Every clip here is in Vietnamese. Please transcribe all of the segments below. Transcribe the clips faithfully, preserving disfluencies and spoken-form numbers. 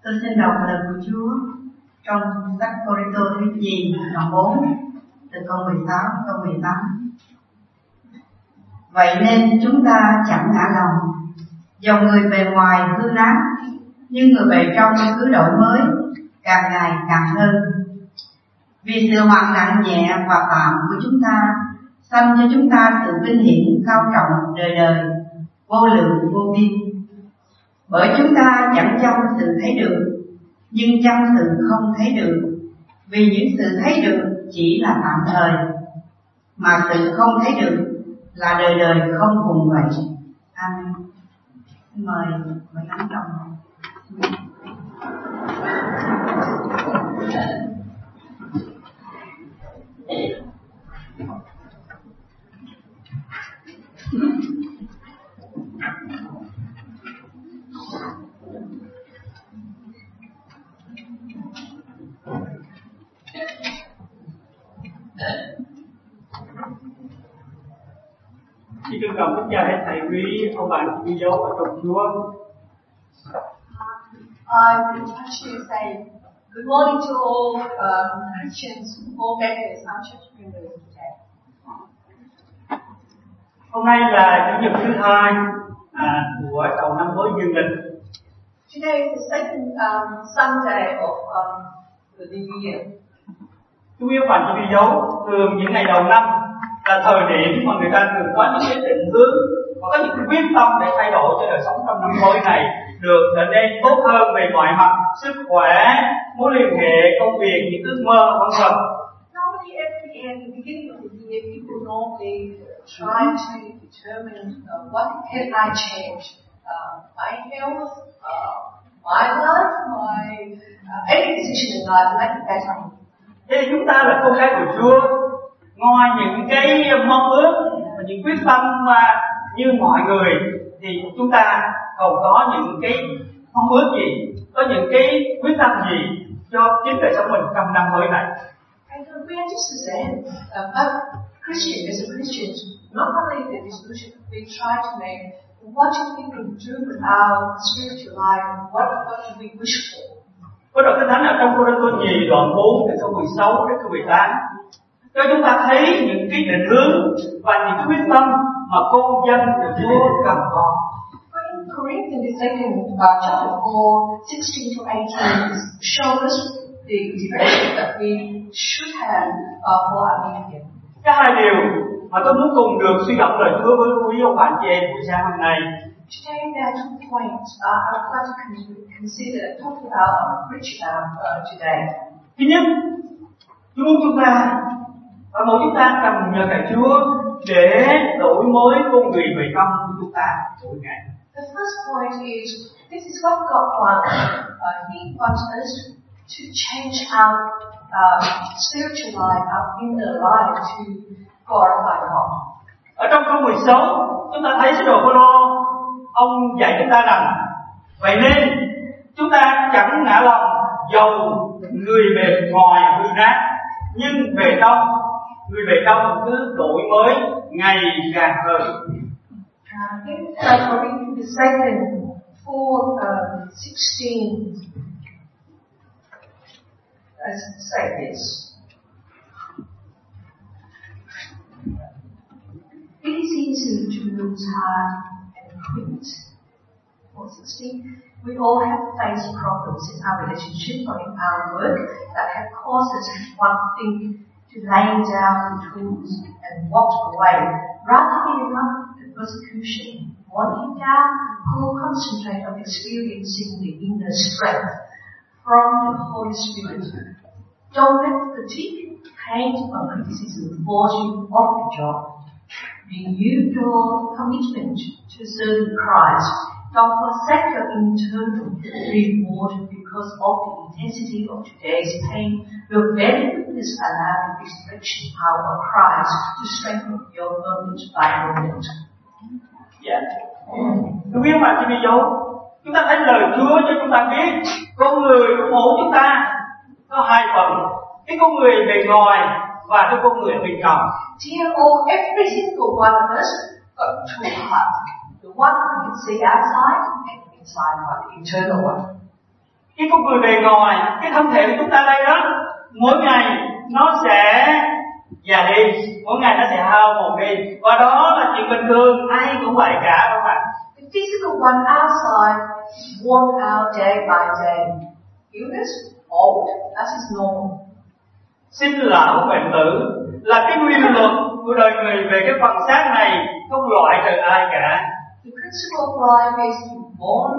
Tôi xin đọc lời của Chúa trong sách Cô-rinh-tô thứ nhì đoạn bốn từ câu mười sáu câu mười tám. Vậy nên chúng ta chẳng ngã lòng, dòng người bề ngoài hư nát, nhưng người bề trong cứ đổi mới, càng ngày càng hơn. Vì sự hoạn nặng nhẹ và tạm của chúng ta sanh cho chúng ta sự vinh hiển cao trọng đời đời, vô lượng vô biên. Bởi chúng ta chẳng chăm sự thấy được, nhưng chăm sự không thấy được. Vì những sự thấy được chỉ là tạm thời, mà sự không thấy được là đời đời không cùng vậy. Amen. Mời mời lãnh đồng. Xin trân trọng kính chào hết thầy quý ông bà chị dấu ở trong Chúa. I would actually say good morning to all um, Christians, all members, and church members today. Hôm nay là chủ nhật thứ hai à, của đầu năm mới dương lịch. Today is the second um, Sunday of um, the new year. Quý ông bà chị dấu thường những ngày đầu năm là thời điểm mà người ta thường có những cái định hướng và có những cái quyết tâm để thay đổi cho đời sống trong năm mới này được trở nên tốt hơn về mọi mặt, sức khỏe, mối liên hệ, công việc, những ước mơ, vân vân. Normally, every year, at the beginning of the year, people normally try to determine uh, what can I change, uh, my health, uh, my life, my uh, any decision in life to make it better. Thế thì chúng ta là con cái của Chúa. Ngoài những cái mong ước và những quyết tâm mà như mọi người thì chúng ta còn có những cái mong ước gì, có những cái quyết tâm gì cho chính đời sống mình trong năm mới này. And we understand, um, as Christian, as a Christian, not only the resolution we try to make, what do we do with our spiritual life? What what do we wish for? Có đoạn Kinh Thánh ở trong Cô-rinh-tô nhì đoạn bốn từ câu mười sáu đến câu mười tám cho chúng ta thấy những cái định hướng và những cái quyết tâm mà con dân của Chúa cần có. In Corinthians, the second uh, chapter four, sixteen to eighteen, shows us the direction that we should have uh, for our new year. Cái hai điều mà tôi muốn cùng được suy gẫm lời Chúa với quý ông bạn chị em buổi sáng hôm nay. Today there are two points uh, I would like to consider, talk about, uh, preach about uh, today. Thứ nhất, Chúa muốn chúng ta và mỗi chúng ta cần nhờ cậy Chúa để đổi mới con người về tâm của chúng ta mỗi ngày. The first point is this is what God wants. Uh, he wants us to change our uh, spiritual life, our inner life to glorify God. Ở trong câu mười sáu, chúng ta thấy sứ đồ Phaolô ông dạy chúng ta rằng vậy nên chúng ta chẳng ngã lòng dầu người bề ngoài hư nát, nhưng về trong người bề trong cứ đổi mới ngày càng hơn. Uh, in uh, Corinthians the second four uh, sixteen, let's say this. It is easy to lose heart and quit. four sixteen. We all have faced problems in our relationship or in our work that have caused us one thing to lay down the tools and walk away, rather giving up the persecution. Wanting down, who will concentrate on experiencing the inner strength from the Holy Spirit. Don't let fatigue, pain, or criticism force you off the job. Renew your commitment to serving Christ. Don't forsake your internal reward because of the intensity of today's pain. Your very weakness allow the resurrection power of Christ to strengthen your moment by moment. Dạ. Tôi biết mà chị đi dấu. Chúng ta thấy lời Chúa cho chúng ta biết con người của mỗi chúng ta có hai phần, cái con người bề ngoài và cái con người bên trong. Dear all, every single one of us got two parts. The one we can see outside and inside one, the internal one. cái con người bề ngoài, cái thân thể của chúng ta đây đó, mỗi ngày nó sẽ già đi, mỗi ngày nó sẽ hao mòn đi, và đó là chuyện bình thường, ai cũng vậy cả các bạn. The physical one outside worn out day by day. Illness, old, that is normal. Sinh lão bệnh tử là cái quy luật của đời người về cái phần xác này, không loại trừ ai cả. The principle of life is born,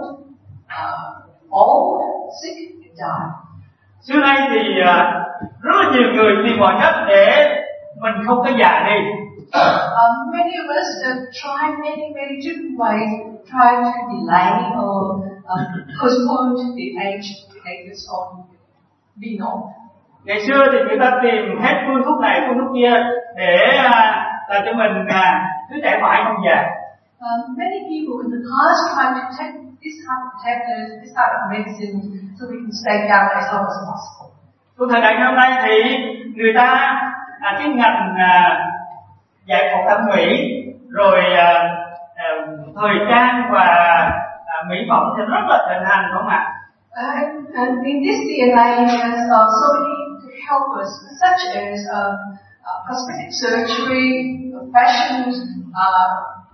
uh, old, sick, and die. Xưa nay thì uh, rất là nhiều người tìm mọi cách để mình không có già đi. Um, many of us have tried many, many different ways, tried to delay or um, postpone the age status of being old. Ngày xưa thì người ta tìm hết phương thuốc này, phương thuốc kia để uh, làm cho mình uh, cứ trẻ mãi không già. Um, many people in the past tried to take this type of tablets, this type of medicine, so we can stay young as long as possible. Trong thời đại ngày hôm nay thì người ta à, cái ngành à, giải phẫu thẩm mỹ rồi à, à, thời trang và à, mỹ phẩm thì rất là thịnh hành đúng không ạ? Uh, and, and in this day and age, there's uh, so many to help us, such as um, uh, cosmetic surgery, fashion, uh,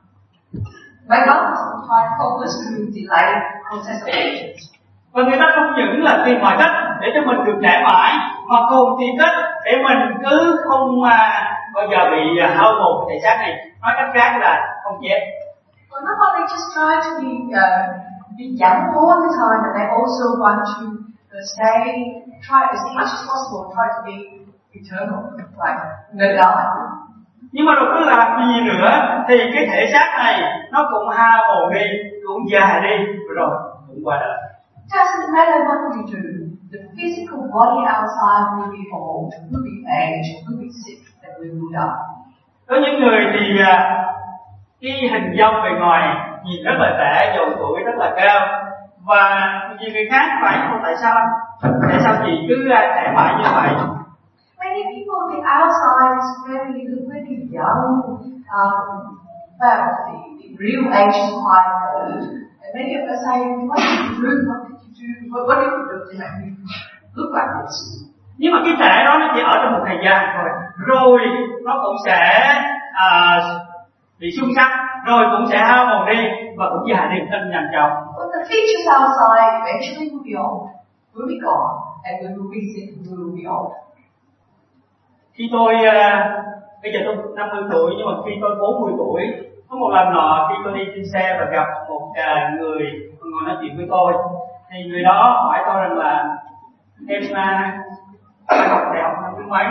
makeup, try to help us to delay the process of aging. Và người ta không những là tìm mọi cách để cho mình được trẻ mãi, mà còn tìm cách để mình cứ không à, bao giờ bị à, hao mòn cái thể xác này. Nói cách khác là không chết. Well, not only just try to be uh, be young all the time, but they also want to uh, stay, try as much as possible, try to be eternal, like no die. Nhưng mà rồi cứ làm gì nữa thì cái thể xác này nó cũng hao mòn đi, cũng già đi, rồi cũng qua đời. Doesn't matter what we do, the physical body outside will be old, will be aged, will be sick, and we will die. Có những người thì cái hình dong bề ngoài nhìn rất là trẻ, dầu tuổi rất là cao, và nhiều người khác phải không, tại sao tại sao chị cứ trẻ mãi như vậy? Many people on the outside is very, very young, um, but the, the real age is quite old. And many of us say, what did you do? What did you do? What, what did you do to make you look like this? Nhưng mà cái trẻ đó nó chỉ ở trong một thời gian thôi, rồi nó cũng sẽ à, bị xung sắc, rồi cũng sẽ hao mòn đi và cũng già đi rất nhanh chóng. But the features outside eventually will be old, will be gone, and we will be sick, we will be old. Khi tôi à, bây giờ tôi năm mươi tuổi, nhưng mà khi tôi bốn mươi tuổi, có một lần nọ khi tôi đi trên xe và gặp một à, người ngồi nói chuyện với tôi, thì người đó hỏi tôi rằng là em à, học đại học năm thứ mấy?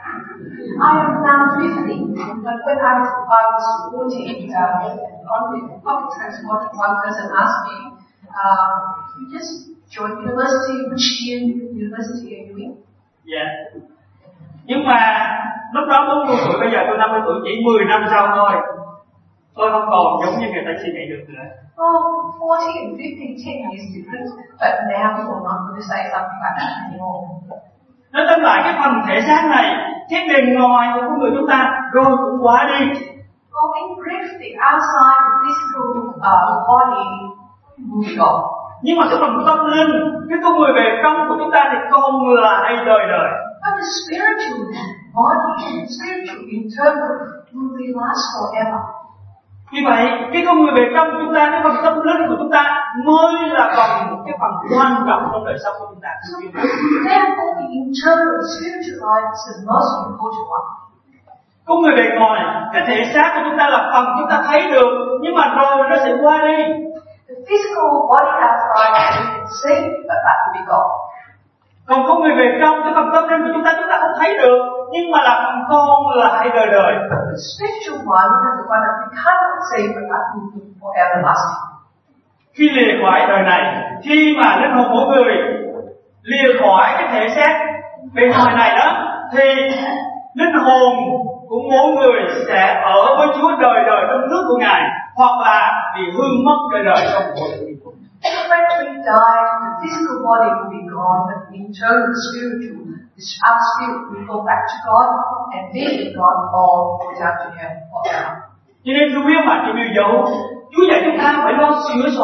I am now fifty, but when I, I was working uh, on the public transport, one person asked me, uh, you just joined university, which year university are you in? Dạ. Nhưng mà lúc đó bốn mươi tuổi, bây giờ tôi năm mươi tuổi, chỉ mười năm sau thôi, tôi không còn giống như người ta suy nghĩ được nữa. Oh, forty and fifty, ten years difference, but now people are not going to say something like that anymore. Nói tóm lại cái phần thể xác này, cái bề ngoài của con người chúng ta rồi cũng quá đi. Well, in brief, the outside, the physical uh, body will be gone. Nhưng mà cái phần tâm linh, cái con người bề trong của chúng ta thì còn lại đời đời. But the spiritual body, spiritual internal, will be last forever. Vì vậy, cái con người bề trong của chúng ta, cái phần tâm linh của chúng ta mới là phần một cái phần quan trọng trong đời sống của chúng ta. So, therefore, the internal spiritual life is the most important one. Con người bề ngoài, cái thể xác của chúng ta là phần chúng ta thấy được, nhưng mà rồi nó sẽ qua đi. The physical body outside we can see, but that will be gone. Còn con người bề trong, cái phần tâm linh của chúng ta chúng ta không thấy được, nhưng mà là phần con là hai đời đời. The spiritual one is the one that we cannot see, but that will be forever lasting. Khi lìa khỏi đời này, khi mà linh hồn mỗi người lìa khỏi cái thể xác bề ngoài này đó, thì linh hồn của mỗi người sẽ ở với Chúa đời đời trong nước của Ngài, hoặc là bị hư mất đời đời trong hội thánh. When we die, the physical body will be gone, but the internal, spiritual, our spirit will go back to God and be with God all without to hell forever. Cho nên thưa quý ông bà chị yêu dấu, Chúa dạy chúng ta phải lo sửa soạn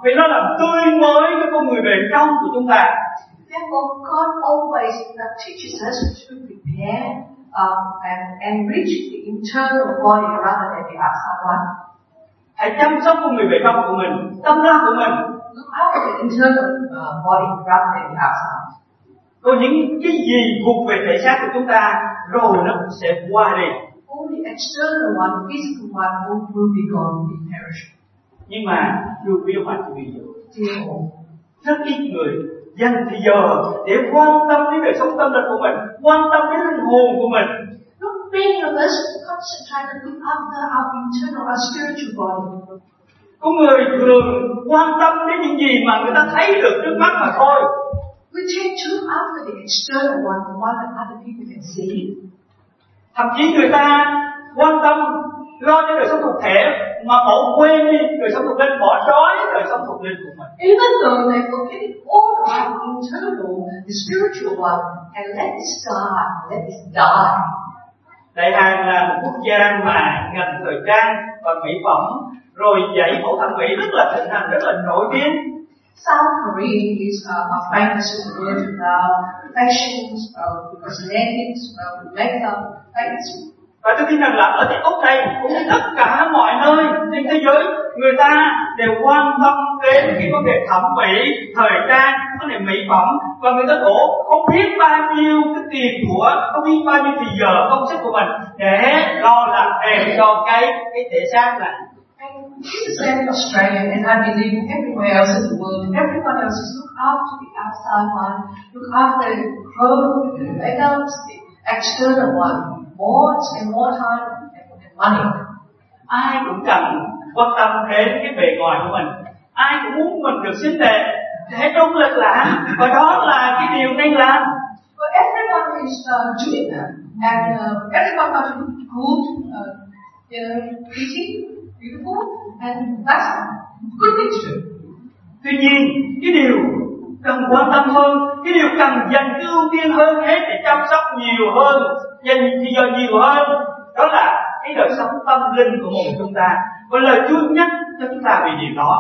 vì nó làm tươi mới cái con người bề trong của chúng ta. Therefore, God always uh, teaches us to prepare uh, and enrich the internal body rather than the outside one. Hãy chăm sóc con người bề trong của mình, tâm linh của mình. Look after the internal uh, body rather than the outside. Còn những cái gì thuộc về thể xác của chúng ta rồi nó cũng sẽ qua đi. Only external one, physical one, will, will be gone, will be perished. Nhưng mà dù biết mà thì ví dụ, Therefore, rất ít người dành thời giờ để quan tâm đến đời sống tâm linh của mình, quan tâm đến linh hồn của mình. not many of us concentrate and look after our internal, our spiritual body. Có người thường quan tâm đến những gì mà người ta thấy được trước mắt mà thôi. We tend to look after the external one, the one that other people can see. Thậm chí người ta quan tâm lo cho đời sống thực thể mà bỏ quên đi đời sống thuộc linh, bỏ đói đời sống thuộc linh của mình. Even though they forget all about the internal, the spiritual one, and let it die, let it die. Đại Hàn là một quốc gia mà ngành thời trang và mỹ phẩm rồi dạy phẫu thẩm mỹ rất là thịnh hành, rất là nổi tiếng. South Korea is uh, famous in the world with uh, fashions, uh, cosmetics, uh, makeup, things. Và tôi tin rằng là ở tại Úc này cũng như tất cả mọi nơi trên thế giới, người ta đều quan tâm đến cái vấn đề thẩm mỹ, thời trang, vấn đề mỹ phẩm, và người ta đổ không biết bao nhiêu cái tiền của, không biết bao nhiêu thời giờ công sức của mình để lo làm đẹp cho cái cái thể xác này. And this is in Australia, and I believe everywhere else in the world, everyone else is look after the outside one, look after the clothes, the makeups, the external one, more, spend more time and money. Ai cũng cần quan tâm đến cái bề ngoài của mình, ai cũng muốn mình được xinh đẹp, để trung lịch lãm, và đó là cái điều nên làm. But everyone is uh, doing that, and uh, everyone wants to look good, uh, you know, pretty, beautiful, and that's a good thing to do. Tuy nhiên, cái điều cần quan tâm hơn, cái điều cần dành cái ưu tiên hơn hết để chăm sóc nhiều hơn, dành thời giờ nhiều hơn, đó là cái đời sống tâm linh của mỗi chúng ta. Và lời Chúa nhắc cho chúng ta về điều đó.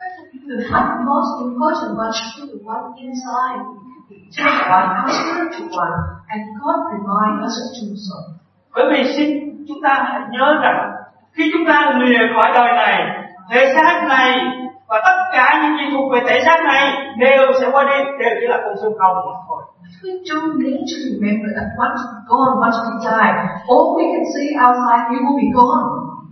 The most important one should be the one inside, the eternal one, our spiritual one, and God reminds us to do so. Bởi vì xin chúng ta hãy nhớ rằng khi chúng ta lìa khỏi đời này, thể xác này và tất cả những gì thuộc về thể xác này đều sẽ qua đi, đều chỉ là con số không mà thôi. We do need to remember that once we're gone, once we die, all we can see outside here will be gone.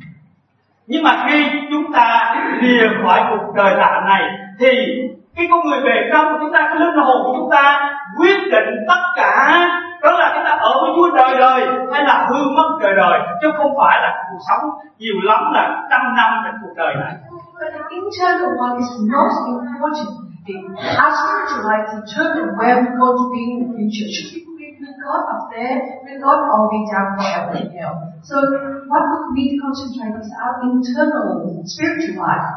Nhưng mà khi chúng ta lìa khỏi cuộc đời tạm này thì cái con người bề trong của chúng ta, cái linh hồn của chúng ta quyết định tất cả, đó là chúng ta ở với Chúa đời đời hay là hư mất đời đời, chứ không phải là cuộc sống nhiều lắm là trăm năm trên cuộc đời này. But the internal one is most important. The, our spiritual life is determined where we're going to be in the future. Should we be with God up there, with God, or be down forever in hell? So what we need to concentrate on is our internal spiritual life.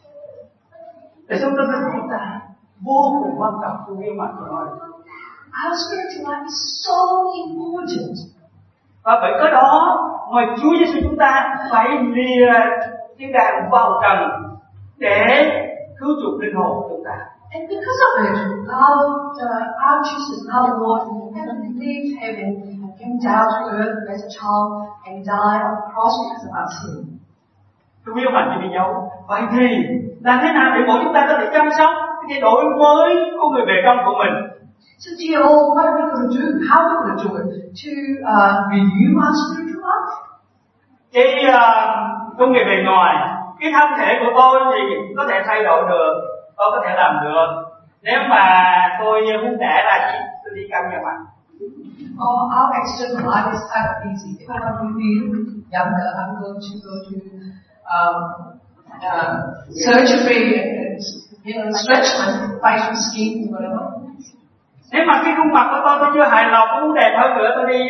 Để sống tâm linh của chúng ta vô cùng quan trọng, tôi yêu mà tôi nói. Our spiritual life is so important. Và bởi cái đó, ngoài Chúa Giêsu chúng ta phải lìa thiên đàng vào trần để cứu chuộc linh hồn của chúng ta. And because of it, our, uh, our Jesus, our Lord, heaven, leave heaven, and came down to earth as a child and died on the cross because of our sin. Tôi yêu bạn chị bị dấu. Vậy thì làm thế nào để mỗi chúng ta có thể chăm sóc cái đổi mới của người bề trong của mình? So dear all, what are we going to do? How are we going to do it? To uh, renew our spiritual life? Cái uh, công nghiệp bề ngoài, cái thân thể của tôi thì có thể thay đổi được, tôi có thể làm được. Nếu mà tôi muốn trẻ ra chỉ tôi đi căng nhà mặt. Oh, our external life is kind of easy. If I want to be younger, I'm going to go to um, uh, surgery and, you know, stretch my facial skin or whatever. Nếu mà cái khuôn mặt của tôi tôi chưa hài lòng, tôi muốn đẹp hơn nữa, tôi đi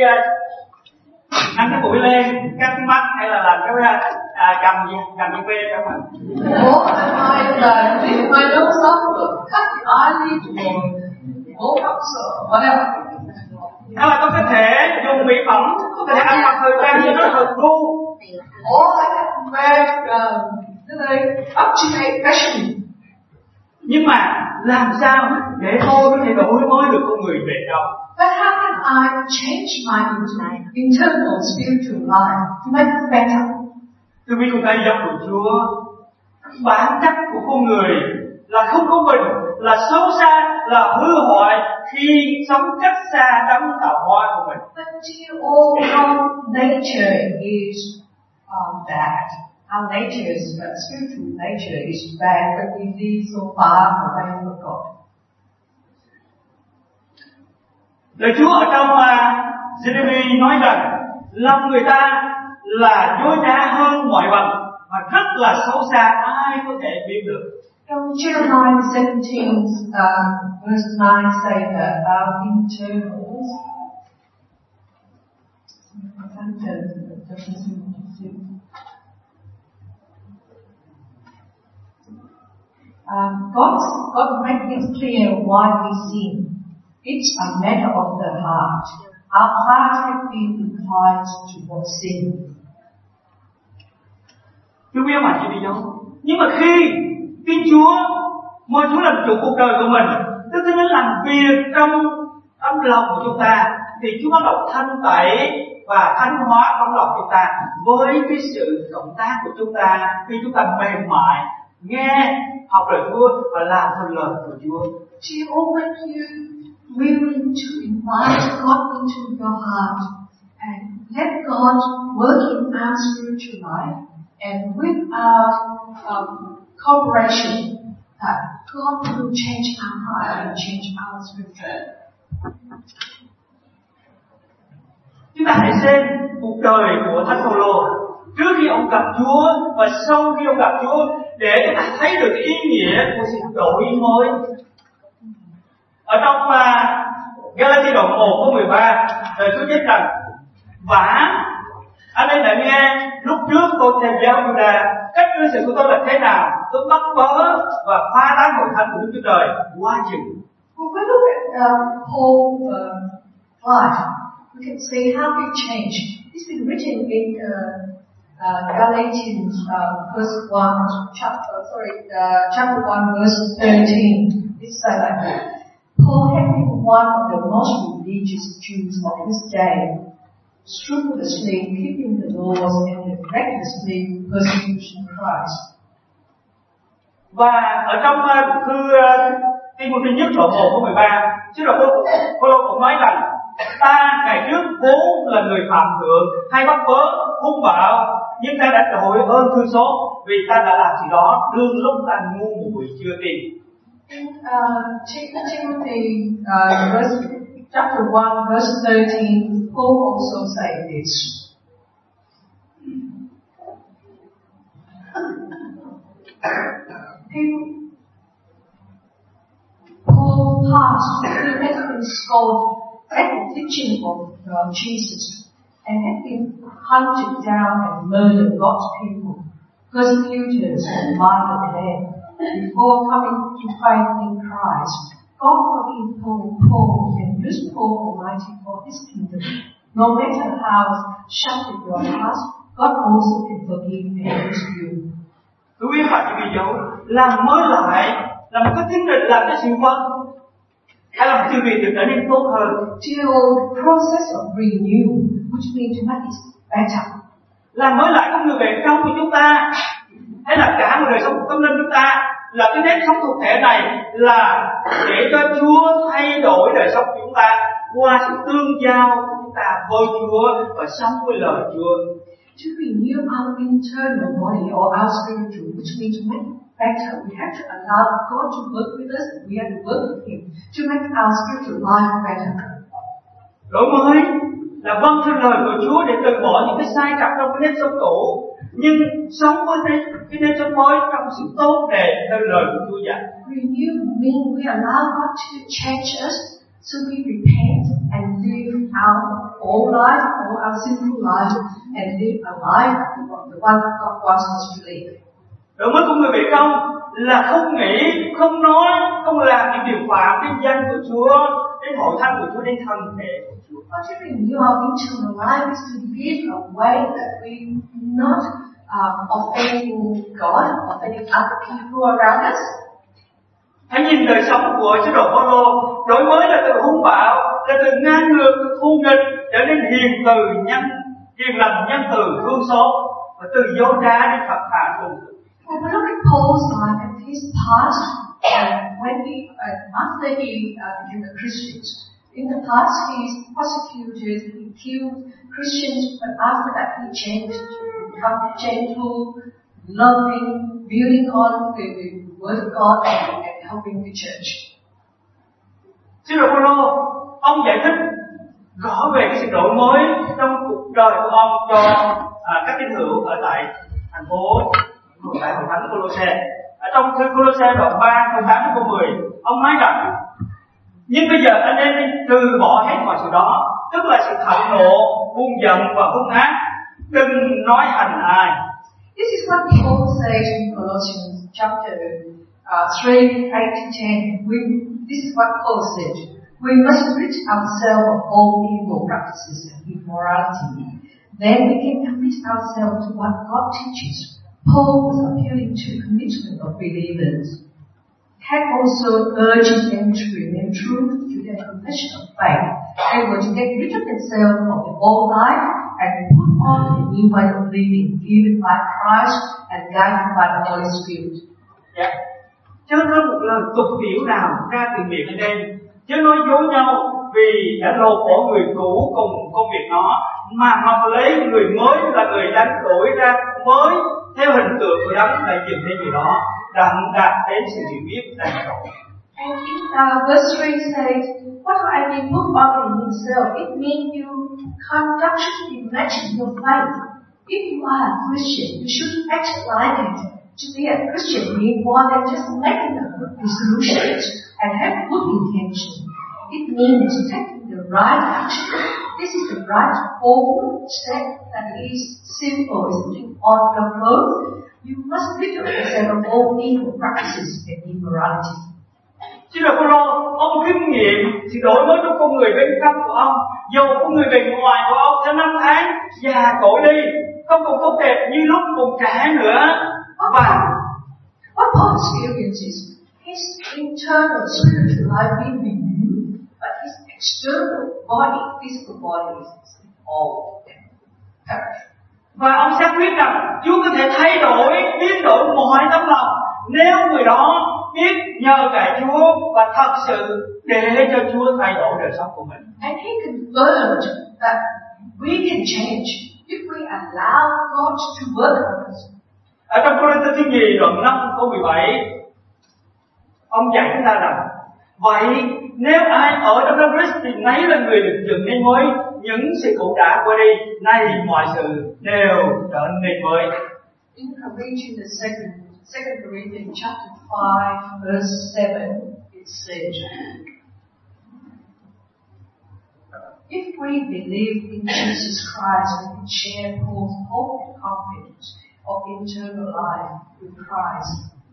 uh, ăn cái mũi lên, cắt cái mắt hay là làm cái uh, cầm gì, cầm gì quê cho mình. Or I uh, lift my nose up or cut the eyelid or Botox or whatever. Hay là tôi có thể dùng mỹ phẩm, có thể ăn mặc thời trang cho nó hợp gu. Or I can wear um, up to date fashion. Nhưng mà làm sao để tôi có thể đổi mới được con người về trong? But how can I change my internal spiritual life to make it better? Thưa quý con cái dân của Chúa, bản chất của con người là không công bình, là xấu xa, là hư hoại khi sống cách xa đấng tạo hóa của mình. But you all know nature is um, bad. Our nature is uh, spiritual nature is bad, but we live so far away from God. Lời Chúa ở trong uh, Giê-rê-mi nói rằng lòng người ta là dối trá hơn mọi vật và rất là xấu xa, ai có thể biết được. Trong Jeremiah seventeen, um, verse nine say that our internals, um, God, God makes it clear why we sin. It's a matter of the heart. Our heart has been inclined towards sin. Chúa biết mà chị đi đâu. Nhưng mà khi Thiên Chúa mời Chúa làm chủ cuộc đời của mình, Đức Thánh Linh làm việc trong tấm lòng của chúng ta, thì Chúa bắt đầu thanh tẩy và thánh hóa trong lòng chúng ta với cái sự cộng tác của chúng ta khi chúng ta mềm mại nghe học lời Chúa và làm theo lời của Chúa. Do you open you willing to invite God into your heart and let God work in our spiritual life, and without um, cooperation, that God will change our heart and change our spiritual life. Chúng ta hãy xem cuộc đời của Thánh Phaolô trước khi ông gặp Chúa và sau khi ông gặp Chúa, để chúng ta thấy được ý nghĩa của sự đổi mới. Ở trong uh, Gálatia đoạn một câu mười ba, lời Chúa viết rằng: "Vả, anh em đã nghe lúc trước tôi theo giáo Giu-đa, cách cư xử của tôi là thế nào? Tôi bắt bớ và phá tán hội thánh của Đức Chúa Trời qua chừng." When we look at uh, Paul's uh, life, we can see how he changed. It's been written in uh, uh, Galatians uh, verse one, chapter sorry, uh, chapter one, verse thirteen. It says like that. Paul had been one of the most religious Jews of his day, scrupulously keeping the laws and recklessly persecuting Christ. Và ở trong uh, thư uh, Ti-mô-thê nhất đoạn một câu mười ba, sứ đồ Phaolô cũng nói rằng: "Ta ngày trước vốn là người phạm thượng, hay bắt bớ, hung bạo, nhưng ta đã đổi ơn thương xót, vì ta đã làm gì đó đương lúc ta ngu muội chưa tin." In uh, Timothy uh, verse, chapter one, verse thirteen, Paul also said this. In Paul's past, he had been scolded at the teaching of uh, Jesus and had been hunted down and murdered God's people, persecutors and violent men. Before coming to faith in Christ, God forgave Paul, Paul and used Paul Almighty for His kingdom. No matter how shattered your past, God also can forgive and use you. Quý vị phải ghi dấu, làm mới lại là một cái tiến trình làm cho sự vâng, hay là một sự việc được trở nên tốt hơn. Till process of renew, which means to make it better. Làm mới lại con người bề trong của chúng ta, hay là cả một đời sống của tâm linh chúng ta, là cái nếp sống thuộc thể này là để cho Chúa thay đổi đời sống của chúng ta qua sự tương giao của chúng ta với Chúa và sống với lời Chúa. To renew our internal body or our spiritual, which means to make it better, we have to allow God to work with us, and we have to work with Him to make our spiritual life better. Đổi mới là vâng theo lời của Chúa để từ bỏ những cái sai trật trong cái nếp sống cũ, nhưng sống với cái, cái nếp sống mới trong sự tốt đẹp theo lời của Chúa dạy. Renew means we allow God to change us, so we repent and live our old life, or our sinful life, and live a life the one that God wants us to live. Đổi mới của người bị công là không nghĩ, không nói, không làm những điều phạm đến danh của Chúa, đến hội thánh của Chúa, đến thân thể của Chúa. What to renew our internal life is to live a way that we not um, offending God, offending other people around us. Hãy nhìn đời sống của sứ đồ Phaolô, đổi mới là từ hung bạo, là từ ngang ngược, từ thù nghịch trở nên hiền từ nhân, hiền lành, nhân từ, thương xót, và từ dối trá đến thật thà cùng. When we look at Paul's life and his past, uh, when he, uh, after he uh, became a Christian, in the past he persecuted, he killed Christians, but after that he changed to become gentle, loving, building on the, the word of God and, and helping the church. Sứ đồ Phaolô, ông giải thích rõ về cái sự đổi mới trong cuộc đời của ông cho à, các tín hữu ở tại thành phố tại hội thánh Cô-lô-se. Ở trong thư Cô-lô-se đoạn ba câu tám đến câu mười, ông nói rằng: nhưng bây giờ anh em nên từ bỏ hết mọi sự đó, tức là sự thạnh nộ, buồn giận và hung ác, đừng nói hành ai. This is what Paul says in Colossians chapter uh, three, eight to ten. We, this is what Paul said. We must rid ourselves of all evil practices and immorality. Then we can commit ourselves to what God teaches. Paul was appealing to the commitment of believers. Had also urging them to remain true to their confession of faith. They were to get rid of themselves of the old life and put on the new way of living, given by Christ and guided by the Holy Spirit. Yeah. Chớ nói một lời tục tiểu nào ra từ miệng anh em, chớ nói dối nhau vì đã lột bỏ người cũ cùng công việc nó, mà học lấy người mới là người đánh đổi ra mới theo hình tượng của đấng đã dựng nên điều đó, đặng đạt đến sự hiểu biết đầy đủ. And in uh, verse three says, what I mean put on in himself, it means you conduct should match your faith. If you are a Christian, you should act like it. To be a Christian means more than just making a good resolution and have good intention. It means taking the right action. This is the right forward step that is simple, is putting on your clothes. You must rid yourself of all evil practices and immorality. Sứ đồ Phaolô, ông kinh nghiệm sự đổi mới trong con người bên trong của ông, dù con người bên ngoài của ông sẽ năm tháng già cỗi đi, không còn tốt đẹp như lúc còn trẻ nữa. Và what Paul experiences, his internal spiritual life being renewed, but his external body, physical body is old and perished. Và ông xác quyết rằng Chúa có thể thay đổi, biến đổi mọi tấm lòng nếu người đó biết nhờ cậy Chúa và thật sự để cho Chúa thay đổi đời sống của mình. And he confirmed that we can change if we allow God to work on us. Ở trong Cô-rinh-tô thứ nhì đoạn năm câu mười bảy, ông dạy chúng ta rằng: vậy nếu ai ở trong đấng Christ thì nấy là người được dựng nên mới, những sự cũ đã qua đi, nay mọi sự đều trở nên mới. In Corinthians, the second, second Corinthians chapter five, verse seven, it says, if we believe in Jesus Christ, we can share Paul's hope and confidence of eternal life with Christ.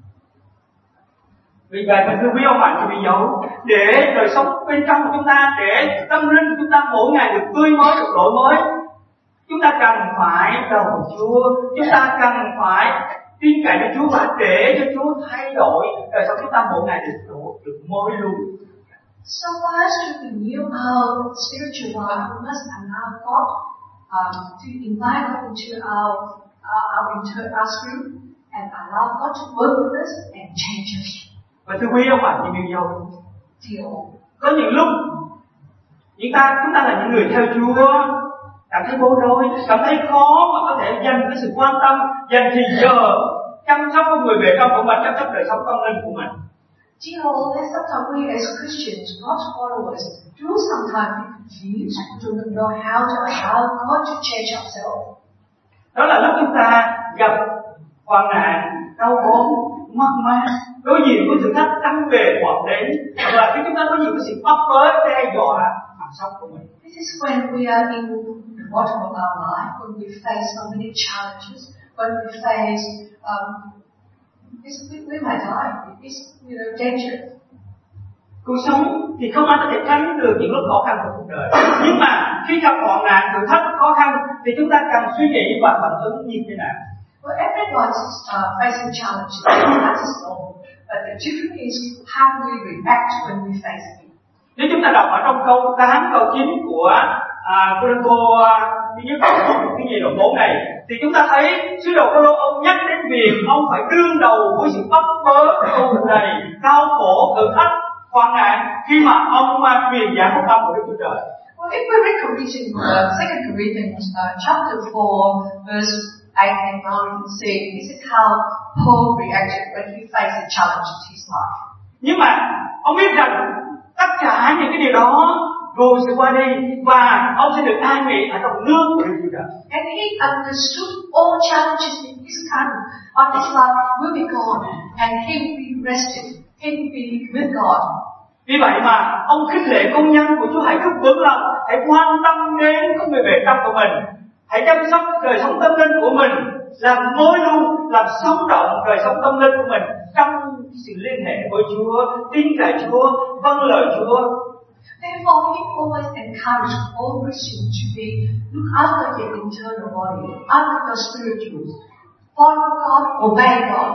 Vì vậy mà thưa quý ông bạn chị bị dấu, để đời sống bên trong của chúng ta, để tâm linh của chúng ta mỗi ngày được tươi mới, được đổi mới, chúng ta cần phải cầu Chúa, chúng ta cần phải tin cậy cho Chúa và để cho Chúa thay đổi đời sống chúng ta mỗi ngày được đổi, được mới luôn. So for us to renew our spiritual life, we must allow God um, to invite us into our our, our, into our spirit and allow God to work with us and change us. Và thưa quý ông bà chị yêu dấu, có những lúc chúng ta chúng ta là những người theo Chúa cảm thấy bối rối, cảm thấy khó mà có thể dành cái sự quan tâm, dành thời giờ chăm sóc con người bề trong của mình, chăm sóc đời sống tâm linh của mình. Dear Lord, sometimes we as Christians, not followers, do sometimes be confused, do not know how to allow God to change ourselves. Đó là lúc chúng ta gặp hoạn nạn, đau ốm, mất mát, đối diện với thử thách tăng về hoặc đến, hoặc là khi chúng ta có nhiều cái sự bắt bớ đe dọa cuộc sống của mình. This is when we are in the bottom of our life, when we face so many challenges, when we face um, this, we, we might die. It's you know danger. Cuộc sống thì không ai có thể tránh được những lúc khó khăn của cuộc đời. Nhưng mà khi gặp hoạn nạn, thử thách, khó khăn thì chúng ta cần suy nghĩ và phản ứng như thế nào? Well, everyone is uh, facing challenges. That is normal. But the difference is how we react when we face it. Nếu chúng ta đọc ở trong câu tám, câu chín của à, Cô-rinh-tô thứ nhất cái gì đoạn bốn này, thì chúng ta thấy sứ đồ Phaolô ông nhắc đến việc ông phải đương đầu với sự bắt bớ, tù đầy, đau khổ, thử thách, hoạn nạn khi mà ông mà truyền giảng phúc âm của Đức Chúa Trời. Well, if we read Corinthians, uh, Second Corinthians uh, chapter four, verse eight and nine, we can see this is how Paul reacted when he faced a challenge in his life. Nhưng mà ông biết rằng tất cả những cái điều đó rồi sẽ qua đi và ông sẽ được an nghỉ ở trong nước của Đức Chúa Trời. And he understood all challenges in his time of his life will be gone, and he will be rested. He will be with God. Vì vậy mà ông khích lệ công nhân của Chúa hãy thức vững lòng, hãy quan tâm đến con người bề trong của mình, hãy chăm sóc đời sống tâm linh của mình, làm mới luôn, làm sống động đời sống tâm linh của mình trong sự liên hệ với Chúa, tin cậy Chúa, vâng lời Chúa. Therefore, he always encouraged all Christians to be look after their internal body, after the spiritual, follow God, obey God.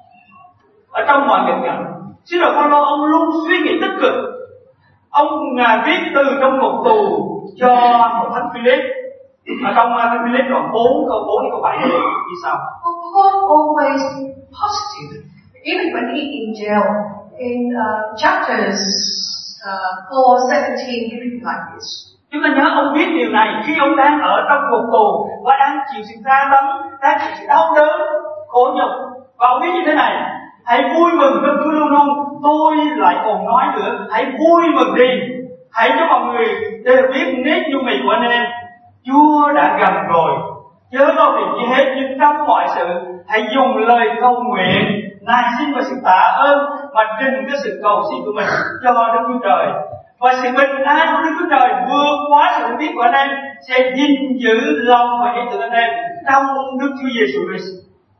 Ở trong mọi nghịch cảnh, sứ đồ Phaolô ông luôn suy nghĩ tích cực. Ông à, viết từ trong ngục tù cho hội thánh Philip. Ở trong uh, Philip đoạn bốn câu bốn đến câu bảy như sau. Well, Paul always positive, even when he in jail. In uh, chapters uh, four, seventeen, he written like this. Chúng ta nhớ ông viết điều này khi ông đang ở trong ngục tù và đang chịu sự tra tấn, đang chịu sự đau đớn, khổ nhục. Và ông viết như thế này: hãy vui mừng trong Chúa luôn luôn. Tôi lại còn nói nữa, hãy vui mừng đi. Hãy cho mọi người đều biết nét nhu mì của anh em. Chúa đã gần rồi. Chớ lo việc gì hết, nhưng trong mọi sự hãy dùng lời cầu nguyện, nài xin và sự tạ ơn mà trình cái sự cầu xin của mình cho Đức Chúa Trời. Và sự bình an của Đức Chúa Trời vượt quá sự biết của anh em sẽ gìn giữ lòng và ý tưởng anh em trong Đức Chúa Giêsu Christ.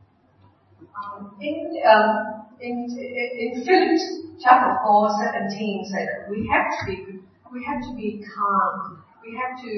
In um, in in Philippians chapter four, seventeen said that we have to be we have to be calm. We have to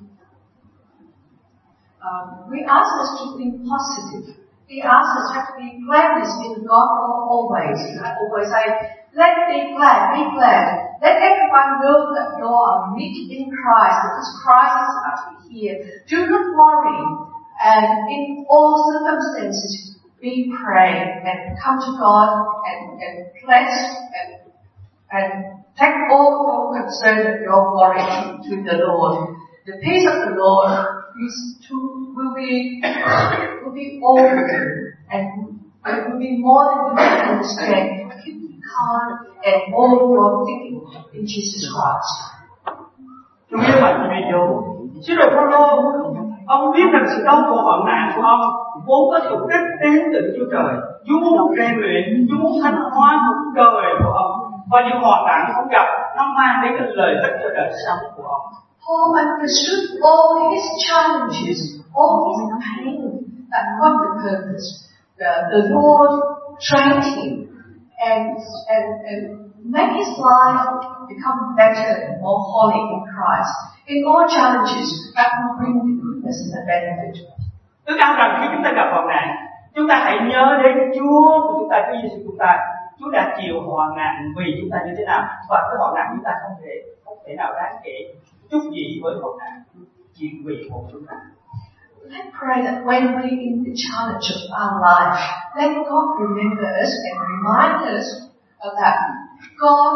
um, we ask us to think positive. He asks us to have to be gladness in God always. I always say, let be glad, be glad. Let everyone know that you are meek in Christ, because Christ is about to be here. Do not worry, and in all circumstances, be praying and come to God and, and bless and and take all your concern and your worry to the Lord. The peace of the Lord is to will be will be all with you, and it will be more than you can understand. Keep calm and all your thinking in Jesus Christ. Chúng yêu bạn chị em yêu, sứ đồ Phaolô, ông biết rằng sự đau khổ hoạn nạn của ông vốn có mục đích đến từ Chúa Trời. Chúa muốn rèn luyện, Chúa muốn thánh hóa cuộc đời của ông, và những hoạn nạn ông gặp nó mang đến cái lời ích cho đời sống của ông. Paul understood all his challenges, all his pain, that God the purpose. The, the Lord trained him and, and, and make his life become better and more holy in Christ. In all challenges, that will bring the goodness and the benefit. Tôi cao rằng khi chúng ta gặp hoạn nạn, chúng ta hãy nhớ đến Chúa của chúng ta, Chúa Giêsu của chúng ta. Chúa đã chịu hoạn nạn vì chúng ta như thế nào, và cái hoạn nạn chúng ta không thể không thể nào đáng kể chút gì với hoạn nạn chịu vì của chúng ta. Let's pray that when we're in the challenge of our life, let God remember us and remind us of that God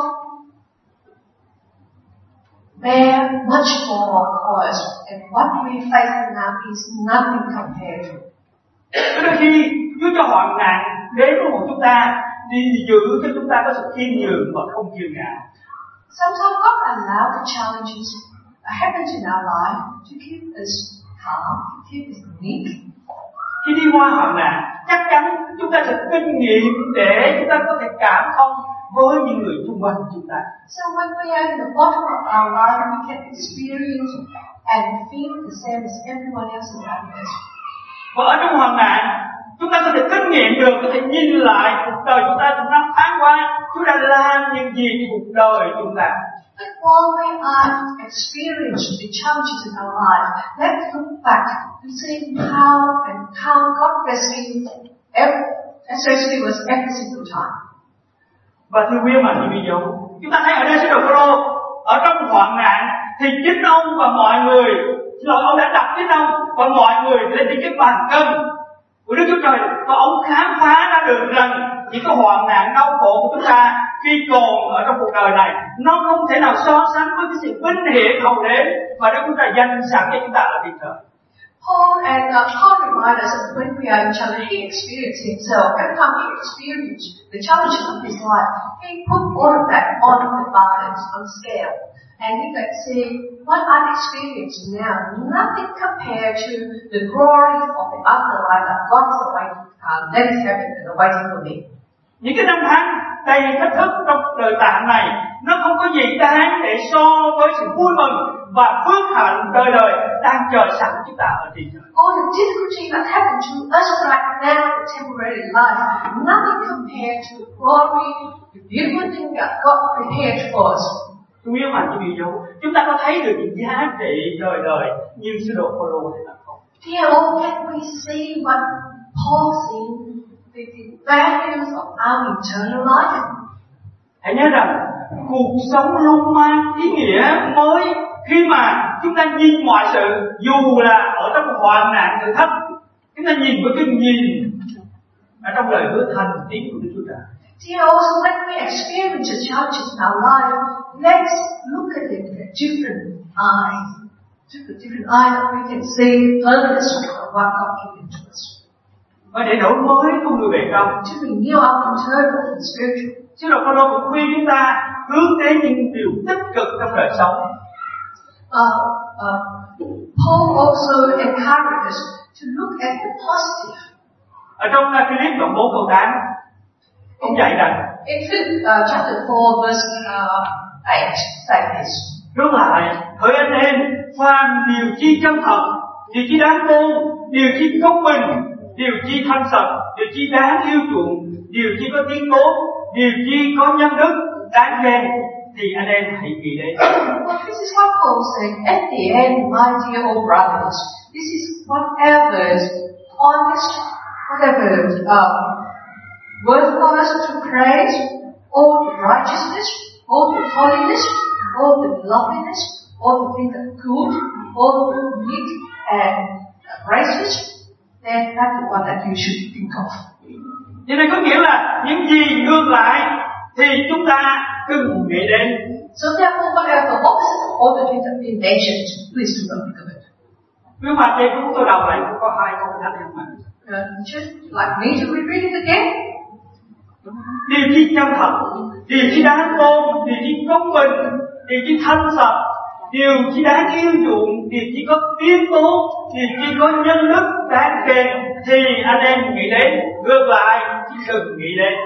bear much more for us, and what we face now is nothing compared to. Đôi khi Chúa cho hoạn nạn đến với một chúng ta đi giữ cho chúng ta có sự khiêm nhường và không kiêu ngạo. Sometimes God allows the challenges that happen in our life to keep us calm, to keep us meek. Khi đi qua hoạn nạn, chắc chắn chúng ta sẽ kinh nghiệm để chúng ta có thể cảm thông với những người xung quanh chúng ta. So when we are in the bottom of our life, we can experience and feel the same as everyone else around us. Và ở trong hoạn nạn, chúng ta có thể kinh nghiệm được, có thể nhìn lại cuộc đời chúng ta trong năm tháng qua, Chúa đã làm những gì trong cuộc đời chúng ta. But while we are experiencing the challenges in our life, let's look back to see how and how God rescued every, especially was every single time. Và thưa quý ông bà chị em dấu, chúng ta thấy ở đây sứ đồ Phaolô ở trong hoạn nạn thì chính ông và mọi người, xin lỗi, ông đã đặt chính ông và mọi người lên trên cái bàn cân của Đức Chúa Trời, và ông khám phá ra được rằng những cái hoạn nạn đau khổ của chúng ta khi còn ở trong cuộc đời này nó không thể nào so sánh với cái sự vinh hiển hậu đến mà Đức Chúa Trời dành sẵn cho chúng ta ở trên trời. Paul and uh, Paul remind us that when we are in challenge, he experienced himself. Every time he experienced the challenges of his life, he put all of that on the balance, on scale. And he could say, what I'm experiencing now, nothing compared to the glory of the afterlife that God is awaiting, uh, that is heaven and awaiting for me. Những cái năm tháng đầy thách thức trong đời tạm này nó không có gì đáng để so với sự vui mừng và phước hạnh đời đời đang chờ sẵn chúng ta ở trên trời. All the difficulty that happened to us right now in temporary life, nothing compared to the glory, the beautiful thing that God prepared for us. Quý ông bà chị em dấu, chúng ta có thấy được những giá trị đời đời như sứ đồ Phaolô hay là không? Dear Lord, can we see what Paul seen, the, the values of our eternal life? Hãy nhớ rằng cuộc sống luôn mang ý nghĩa mới khi mà chúng ta nhìn mọi sự, dù là ở trong một hoạn nạn thử thách, chúng ta nhìn với cái nhìn ở trong lời hứa thành tín của Đức Chúa Trời. Dear, also when we experience the challenges in our life, let's look at it with different eyes, different, different eyes that we can see the purpose of what God given to us. Và để đổi mới con người bề trong, To renew our internal and spiritual. Sứ đồ Phaolô cũng khuyên chúng ta hướng đến những điều tích cực trong đời sống. Uh, uh, Paul also encourages us to look at the positive. Ở trong Philip đoạn bốn câu tám, ông dạy rằng in uh, chapter four verse uh, eight, like this. Rốt lại, hỡi anh em, phàm điều chi chân thật, điều chi đáng tôn, điều chi công bình, điều chi thanh sạch, điều chi đáng yêu chuộng, điều chi có tiếng tốt, điều chi có nhân đức, đáng khen, thì anh em hãy nghĩ đến. Well, this is what Paul said at the end, my dear old brothers. This is whatever is honest, whatever um, worth for us to praise, all the righteousness, all the holiness, all the loveliness, all the things that are good, all the meek and gracious, then that's the one that you should think of. Điều này có nghĩa là những gì ngược lại thì chúng ta cần nghĩ đến. So therefore, whatever opposite of all the things that have been mentioned, please do not think of it. Nhưng mà đây cũng tôi đọc lại cũng có hai câu thánh em mà. Uh, just like me to read it again. Điều chi chân thật, điều chi đáng tôn, điều chi công bình, điều chi thanh sạch, điều chi đáng yêu chuộng, điều chi có tiếng tốt, điều chi có nhân đức đáng khen, thì anh em nghĩ đến. Ngược lại, chỉ đừng nghĩ đến.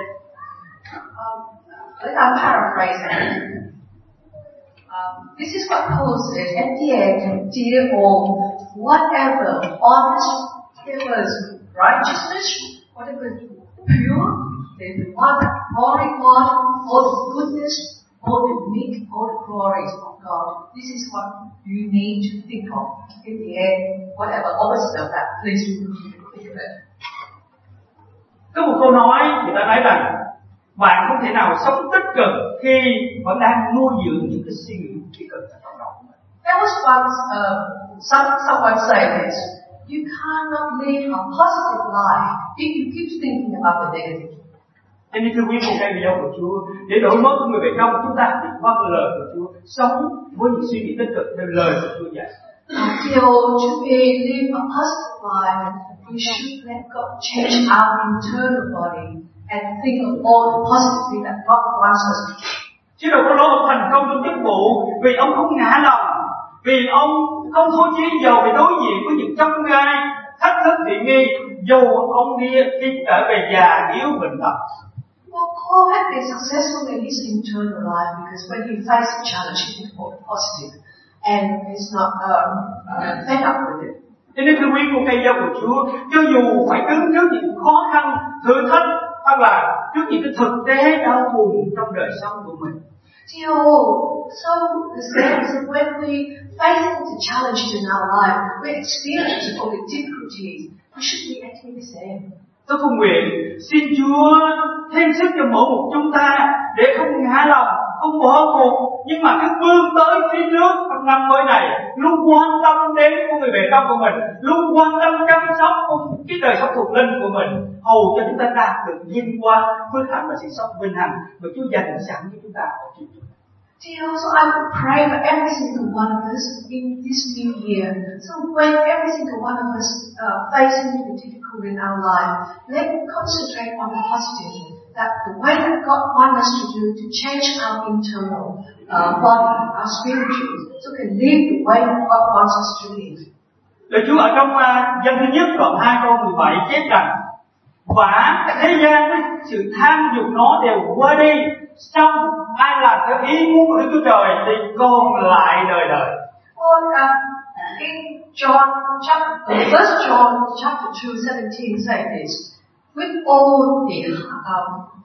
Um, I'm paraphrasing. Um, this is what Paul said at the end, dear all, whatever honest, whatever is righteousness, whatever is pure, the one that glory God, all the goodness, all the meek, all the glories of God. This is what you need to think of. In the end, whatever opposite of that, please do think of it. Có một câu nói người ta nói rằng bạn không thể nào sống tích cực khi vẫn đang nuôi dưỡng những cái suy nghĩ tích cực ở trong đầu của mình. There was once uh, some, someone say this: you cannot live a positive life if you keep thinking about the negative. Cho nên thưa quý vị các vị của Chúa, để đổi mới con người về trong, chúng ta phải vâng lời của Chúa, sống với những suy nghĩ tích cực theo lời của Chúa dạy. Until to be live a positive life, we should let God change our internal body and think of all the positive things that God wants us to do. Chứ đâu có nói thành công trong chức vụ vì ông không ngã lòng, vì ông không thối chí dầu phải đối diện với những chông gai, thách thức thị nghi, dù ông đi khi trở về già yếu bệnh tật. Well, Paul had been successful in his internal life because when he faced a challenge, he did all positive, and he's not um, fed up with it. Cho nên thưa quý cô cây dâu của Chúa, cho dù phải đứng trước những khó khăn, thử thách, hoặc là trước những cái thực tế đau buồn trong đời sống của mình. Dear all, so the same is that when we face the challenges in our life, we experience all the difficulties, we should be acting the same. Tôi cầu nguyện xin Chúa thêm sức cho mỗi một chúng ta để không ngã lòng, không bỏ cuộc, nhưng mà cứ vươn tới phía trước trong năm mới này, luôn quan tâm đến của người bề trong của mình, luôn quan tâm chăm sóc cái đời sống thuộc linh của mình, hầu cho chúng ta đạt được vinh quang, phước hạnh và sự sống vinh hạnh mà Chúa dành sẵn cho chúng ta ở trên chúng ta. Dear, so I would pray for every single one of us in this new year. So when every single one of us uh, facing the difficult in our life, let's concentrate on the positive. That the way that God wants us to do to change our internal uh, body, our spiritual, so we can live the way that God wants us to live. Lời Chúa ở trong uh, Dân thứ nhất đoạn hai câu mười bảy chép rằng: và thế gian với sự tham dục nó đều qua đi, xong ai làm theo ý muốn của Đức Chúa Trời thì còn lại đời đời. Or uh, in John chapter, First John chapter two seventeen says this: with all the um,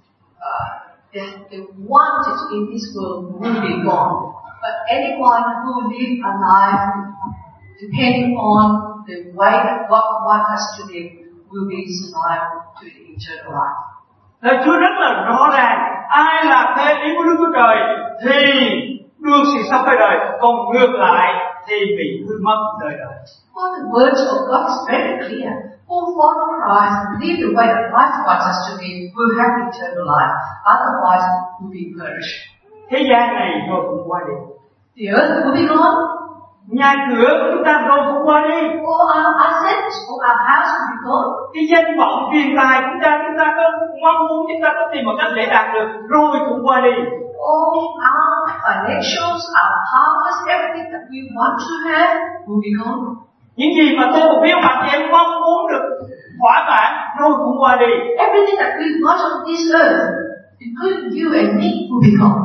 uh, the, the wanted in this world will be gone, but anyone who live a life depending on the way that God wants us to live will be survived to the eternal life. Lời Chúa rất là rõ ràng, ai làm theo ý của Đức Chúa Trời thì được sự sống đời đời, còn ngược lại thì bị hư mất đời đời. Well, the words of God is very clear. Who follow Christ and live the way that Christ wants us to live will have eternal life. Otherwise, will be perished. Thế gian này rồi cũng qua đi. The earth will be gone. Nhà cửa của chúng ta rồi cũng qua đi. All our assets, all our house will be gone. Cái danh vọng tiền tài chúng ta, chúng ta có mong muốn, chúng ta có tìm một cách để đạt được, rồi cũng qua đi. All our financials, our powers, everything that we want to have will be gone. Những gì mà tôi một phiếu mặt em mong muốn được thỏa mãn rồi cũng qua đi. Everything that we want on this earth, including you and me, will be gone.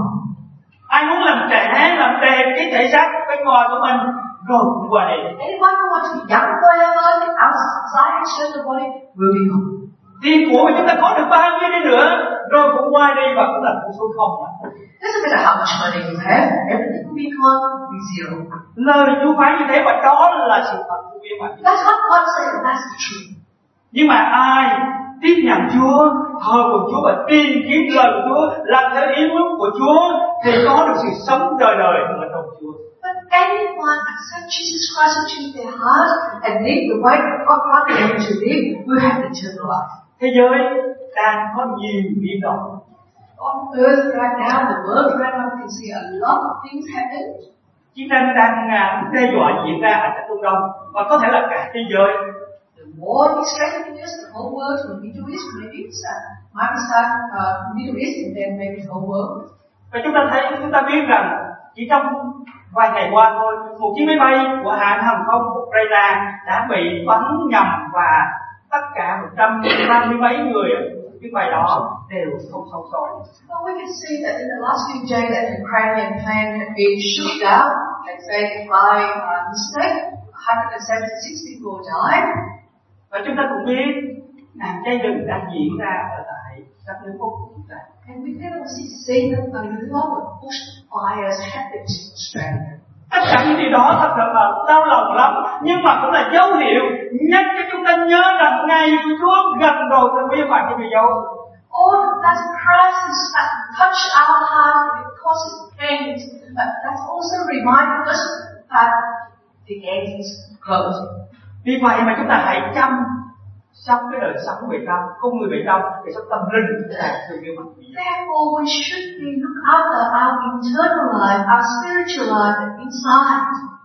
Ai muốn làm trẻ, làm đẹp cái thể xác bên ngoài của mình rồi cũng qua đi. Anyone who wants to be young forever, outside external body, will be gone. Tiền của chúng ta có được bao nhiêu đi nữa rồi cũng qua đi và cũng là con số không. Doesn't matter how much money you have, everything will be gone, will be zero. Lời Chúa phán như thế và đó là sự thật của viên mặt. That's what God said, and that's the truth. Nhưng mà ai tiếp nhận Chúa, thờ của Chúa và tìm kiếm lời của Chúa, làm theo ý muốn của Chúa thì có được sự sống đời đời ở trong Chúa. But anyone accept Jesus Christ into their heart and live the way that God wants them to live will have eternal life. Thế giới đang có nhiều biến động. On earth right now, the world right now, we can see a lot of things happen. Chiến tranh đang đe dọa diễn ra ở tại Trung Đông và có thể là cả thế giới. The war is threatening us, the whole world, the Middle East, maybe it's uh, might be some uh, Middle East and then maybe the whole world. Và chúng ta thấy, chúng ta biết rằng chỉ trong vài ngày qua thôi, một chiếc máy bay của hãng hàng không Ukraine đã bị bắn nhầm và tất cả một trăm ba mươi mấy người ở chiếc bay đó đều không sống sót. Well, we can see that in the last few days that the Ukrainian plane had been shot down and say by uh, mistake, one hundred seventy-six people died. Và chúng ta cũng biết nạn cháy rừng đang diễn ra ở tại các nước Úc của chúng ta. And we can also see that a lot of bushfires happened in Australia. Tất cả những điều đó thật sự là đau lòng lắm, nhưng mà cũng là dấu hiệu nhắc cho chúng ta nhớ rằng ngày của Chúa gần rồi thì bây giờ cái dấu. All that crisis that touch our heart and it causes pain, but that's also reminding us that the end is close. Vì vậy mà chúng ta hãy chăm sóc cái đời sống bề trong, không người bề trong, để sống tâm linh của chúng ta từ như mặt bây giờ. Therefore, we should be look after our internal life, our spiritual life inside.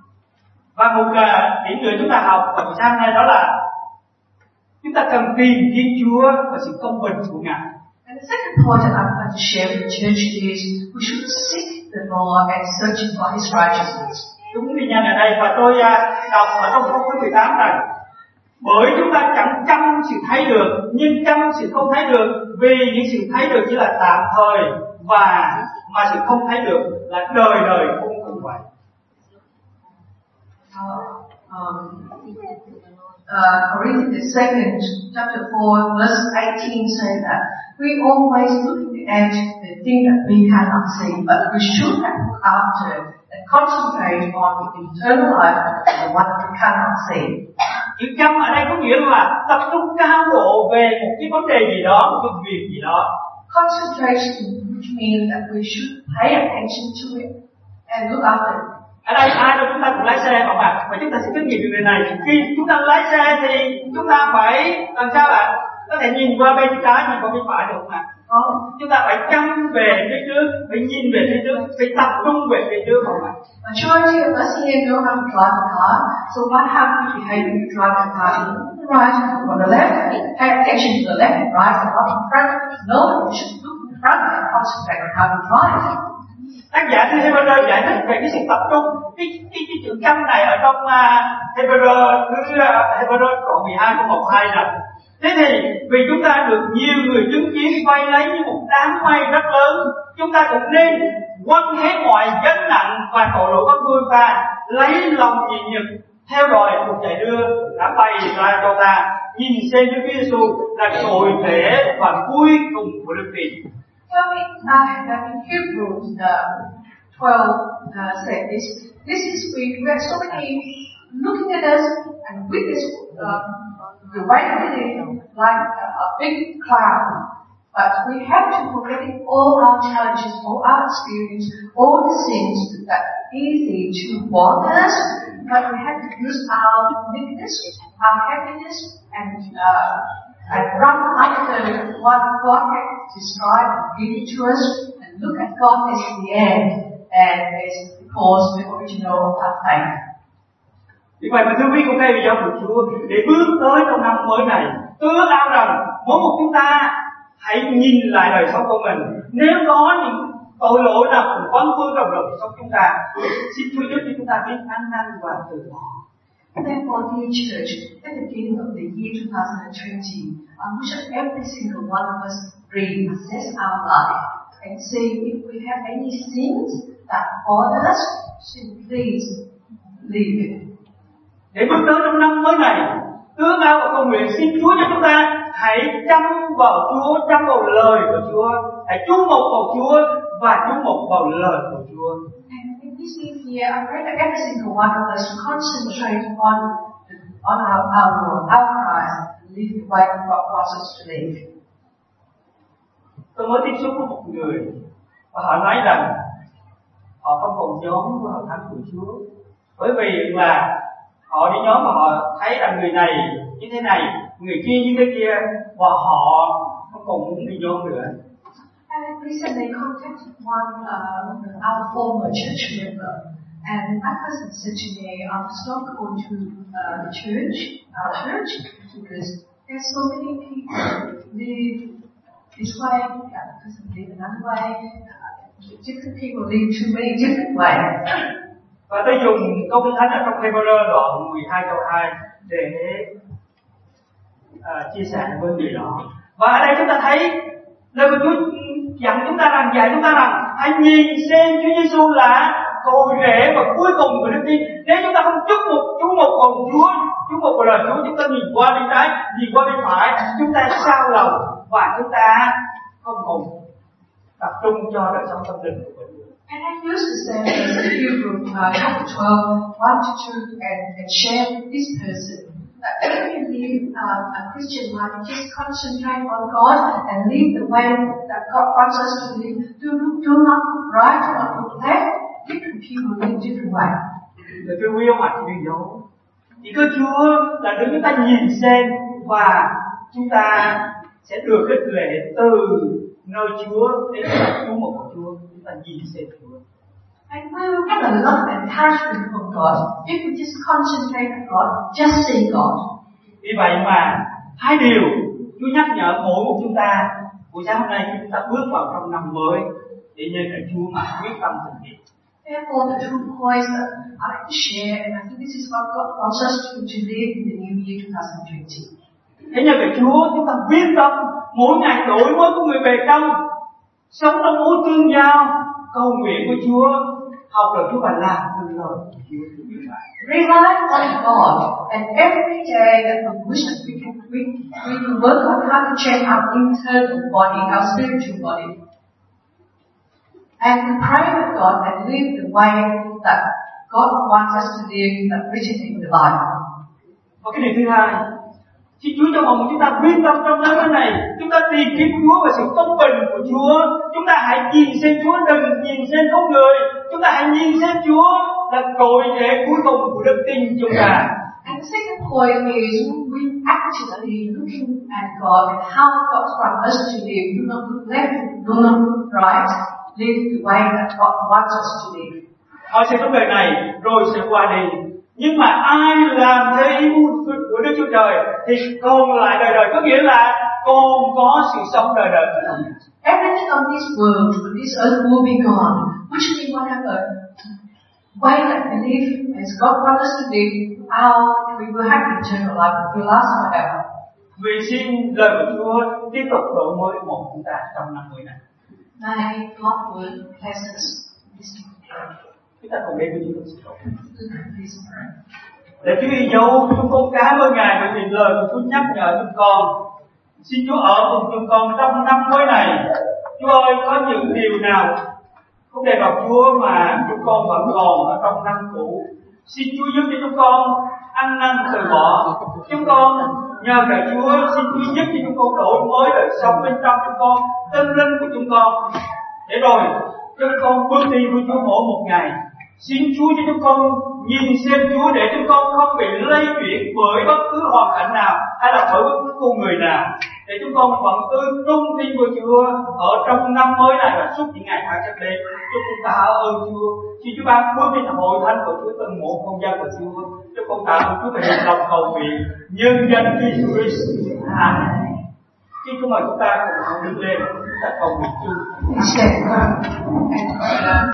Và một uh, điểm nữa chúng ta học vào buổi sáng nay đó là chúng ta cần tìm kiếm Chúa và sự công bình của Ngài. And the second point that I'm going to share with the church is we should seek the Lord and searching for His righteousness. Đúng thì nhân ở đây và tôi uh, đọc ở trong câu thứ mười tám này. Bởi chúng ta chẳng chăm sự thấy được, nhưng chăm sự không thấy được, vì những sự thấy được chỉ là tạm thời, và mà sự không thấy được là đời đời không cùng vậy. Um, uh, Corinthians the second chapter four verse eighteen says that we always look at the thing that we cannot see, but we should have looked after the concentrate on the eternal life, the one that we cannot see. Chữ chăm ở đây có nghĩa là tập trung cao độ về một cái vấn đề gì đó, một cái việc gì đó. Concentration, which means that we should pay attention to it and look after it. Ở đây ai đâu chúng ta cũng lái xe không ạ? Và chúng ta sẽ kinh nghiệm điều này. Khi chúng ta lái xe thì chúng ta phải làm sao ạ? Có thể nhìn qua bên trái, nhìn qua bên phải được không ạ? Không. Chúng ta phải chăm về phía trước, phải nhìn về phía trước, phải tập trung về phía trước không ạ? Majority of us here know how to drive a car. So what happens when you drive a car? You look to the right, you look on the left, pay attention to the left and right and not in front. No, you should look in front and concentrate on how to drive. Tác giả thư Hebrew giải thích về cái sự tập trung. Cái cái cái chữ chăm này ở trong uh, Hebrew thư uh, Hebrew đoạn mười hai câu một hai rằng thế thì vì chúng ta được nhiều người chứng kiến vây lấy như một đám mây rất lớn, chúng ta cũng nên quăng hết mọi gánh nặng và tội lỗi bất vương ta, lấy lòng nhịn nhục theo đuổi cuộc chạy đưa đã bày ra cho ta, nhìn xem Chúa Giêsu là cội rễ và cuối cùng của đức tin. So in, uh, in Hebrews uh, twelve uh, said this. This is we we have so many looking at us and witness uh, the white building like a, a big cloud. But we have to forget all our challenges, all our experience, all the sins that are easy to bother us. But we have to use our weakness, our happiness, and uh, and run after what God has described and given to us, and look at God as the end, and as the cause, the original of our faith. Vì vậy mà thưa quý cô cây vì giáo của Chúa, để bước tới trong năm mới này, tôi ước ao rằng mỗi một chúng ta hãy nhìn lại đời sống của mình. Nếu có những tội lỗi nào cũng quấn vương trong đời sống chúng ta, xin Chúa giúp cho chúng ta biết ăn năn và từ bỏ. Therefore, dear church, at the beginning of the year twenty twenty, I wish that every single one of us reassess our life and see if we have any sins that bother us, so please leave it. Để bước tới trong năm mới này, ước ao và cầu nguyện xin Chúa cho chúng ta hãy chăm vào Chúa, chăm vào lời của Chúa, hãy chú mục vào Chúa và chú mục vào lời của Chúa. And in this new year, I pray that every single one of us concentrate on on our our Lord, our Christ, and live the way God wants us to live. Tôi mới tiếp xúc với một người và họ nói rằng họ không còn nhóm của hội thánh của Chúa, bởi vì là họ đi nhóm mà họ thấy rằng người này như thế này, người kia như thế kia, và họ không còn muốn đi nhóm nữa. And recently contacted one uh, our former church member, and that person said to me, "I'm not going to uh, the church, our church, because there's so many people live this way, the other person live another way, uh, different people live too many different ways." Và tôi dùng câu kinh thánh ở trong Hebrew đoạn mười hai câu hai để uh, chia sẻ với người đó. Và ở đây chúng ta thấy lời của Chúa dặn chúng ta rằng, dạy chúng ta rằng hãy nhìn xem Chúa Giêsu là cội rễ và cuối cùng của đức tin. Nếu chúng ta không chúc một chú một vào Chúa, chú một vào lời Chúa, chúng ta nhìn qua bên trái, nhìn qua bên phải, chúng ta sao lòng và chúng ta không còn tập trung cho đời sống tâm linh của mình. And I use the same as in Hebrews uh, chapter twelve, one to two, and, and share with this person that when you live uh, a Christian life, you just concentrate on God and live the way that God wants us to live. Do, do not look right, do not look left. Different people live different ways. Lời Chúa quý ông ạ, chỉ dấu. Chỉ có Chúa là để chúng ta nhìn xem và chúng ta sẽ được khích lệ từ nơi Chúa đến Chúa một của Chúa. Chúng ta nhìn xem Chúa. And we will get a lot of encouragement from God if we just concentrate on God, just see God. Vì vậy mà hai điều Chúa nhắc nhở mỗi một chúng ta buổi sáng hôm nay khi chúng ta bước vào trong năm mới để nhờ cậy Chúa mà quyết tâm thực hiện. Therefore, the two points that I like to share, and I think this is what God wants us to, to live in the new year twenty twenty. Thế nhờ cậy Chúa chúng ta quyết tâm mỗi ngày đổi mới của người bề trong, sống trong mối tương giao, cầu nguyện của Chúa, học lời Chúa và làm theo lời của Chúa. Rely on God, and every day that we wish that we can we, we can work on how to change our internal body, our spiritual body. And we pray with God and live the way that God wants us to live, that written in the Bible. Và cái điều thứ hai, xin Chúa cho mong chúng ta quyết tâm trong năm mới này, chúng ta tìm kiếm Chúa và sự công bình của Chúa. Chúng ta hãy nhìn xem Chúa, đừng nhìn xem con người. Chúng ta hãy nhìn xem Chúa là cội rễ cuối cùng của đức tin chúng ta. And the second point is we actually looking at God and how God wants us to live. Do not look left, do not look right. Live the way that God wants us to live. Họ sẽ sống đời này rồi sẽ qua đi. Nhưng mà ai làm theo ý muốn của Đức Chúa Trời thì còn lại đời đời, có nghĩa là còn có sự sống đời đời. Everything on this world, on this earth will be gone. Which means whatever way that we live as God wants us to live, our, we will have eternal life, it will last forever. Vì xin lời của Chúa tiếp tục đổi mới một chúng ta trong năm mới này. May God will bless us this year. Chúng ta cùng đến với Chúa. Để Chúa yêu dấu chúng con cảm ơn Ngài bởi vì lời của Chúa nhắc nhở chúng con. Xin Chúa ở cùng chúng con trong năm mới này. Chúa ơi, có những điều nào không đẹp vào Chúa mà chúng con vẫn còn ở trong năm cũ. Xin Chúa giúp cho chúng con ăn năn từ bỏ. Chúng con nhờ cậy Chúa, xin Chúa giúp cho chúng con đổi mới đời sống bên trong chúng con, tâm linh của chúng con. Để rồi chúng con bước đi với Chúa mỗi một ngày. Xin Chúa cho chúng con nhìn xem Chúa để chúng con không bị lay chuyển bởi bất cứ hoàn cảnh nào hay là bởi bất cứ con người nào. Để chúng con vẫn cứ trung tin với Chúa ở trong năm mới này và suốt những ngày tháng sắp đến. Chúng con tạ ơn Chúa. Xin Chúa ban phước cho hội thánh của Chúa từng một công dân của Chúa. Chúng con tạ ơn Chúa về hành động cầu nguyện nhân danh Jesus Christ. Amen. Khi chúng mời chúng ta cùng đứng lên, chúng ta cầu nguyện chung.